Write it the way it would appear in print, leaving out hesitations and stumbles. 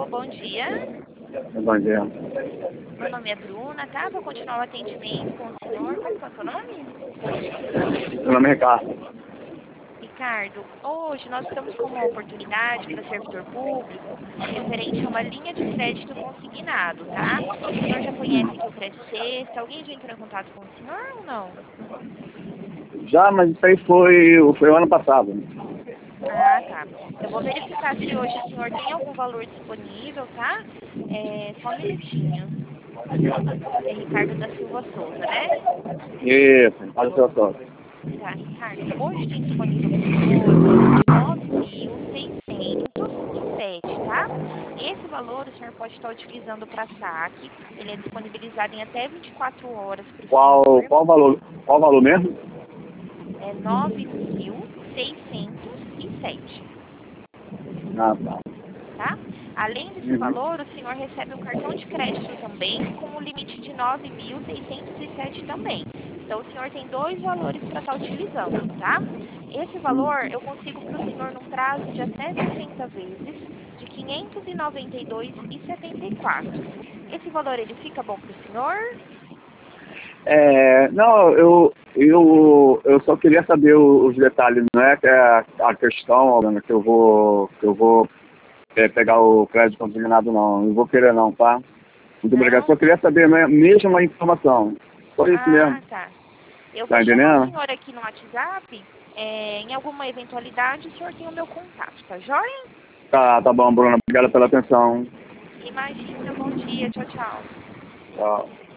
bom dia. Bom dia. Meu nome é Bruna, tá? Vou continuar o atendimento com o senhor. Qual que é o seu nome? Meu nome é Ricardo. Ricardo, hoje nós estamos com uma oportunidade para servidor público referente a uma linha de crédito consignado, tá? O senhor já conhece aqui o Crédito Sexta? Alguém já entrou em contato com o senhor ou não? Já, mas isso aí foi o ano passado. Ah, tá. Eu vou verificar se hoje o senhor tem algum valor disponível, tá? Só um minutinho. É Ricardo da Silva Souza, né? Isso, faz o seu toque. Tá, Ricardo. Hoje tem disponível para o senhor o valor de 9.607, tá? Esse valor o senhor pode estar utilizando para saque. Ele é disponibilizado em até 24 horas para o senhor. Qual valor mesmo? É 9.607. Ah, tá. Tá? Além desse valor, o senhor recebe um cartão de crédito também, com o limite de 9.607 também. Então, o senhor tem dois valores para estar utilizando, tá? Esse valor eu consigo para o senhor num prazo de até 60 vezes, de R$ 592,74. Esse valor, ele fica bom para o senhor? Não, eu só queria saber os detalhes, não é que é a questão, Ana, que eu vou pegar o crédito consignado, não. Não vou querer não, tá? Muito obrigado. Não? Só queria saber mesmo a informação. Só isso mesmo. Ah, tá. Eu vou Tá chamar o entendendo? senhor aqui no WhatsApp. Em alguma eventualidade, o senhor tem o meu contato, tá joia? Tá bom, Bruna. Obrigado pela atenção. Imagina, bom dia, tchau, tchau. Tchau.